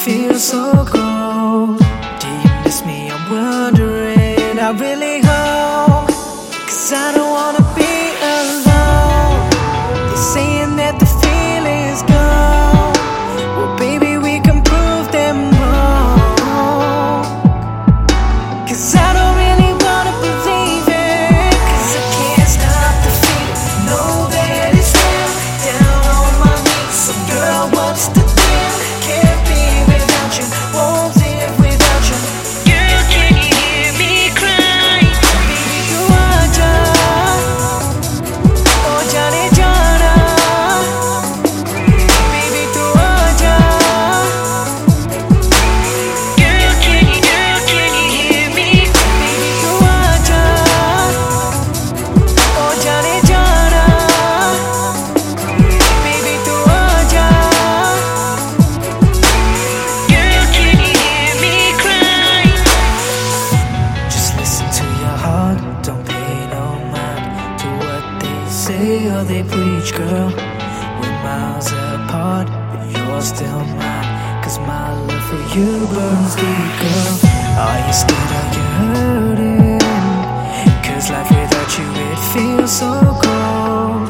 feels so cold. Do you miss me? I'm wondering. I really hope, 'cause I don't wanna be alone. They're saying that the feeling's gone. Well, baby, we can prove them wrong. 'Cause I don't really wanna believe it, 'cause I can't stop the feeling. Know that it's real. Down on my knees. So girl, what's the deal? Can't be without you. Won't live without you. Girl, can you hear me cry? Baby, you are just, oh Johnny Jana. Baby, you are just. Girl, can you hear me? Baby, you are just, oh Johnny Jana. Baby, you are just. Girl, can you hear me cry? Just listen to your heart, don't pay no mind to what they say or they preach, girl. We're miles apart, but you're still mine, 'cause my love for you burns deep, girl. Are you scared? Are you hurting? 'Cause life without you, it feels so cold.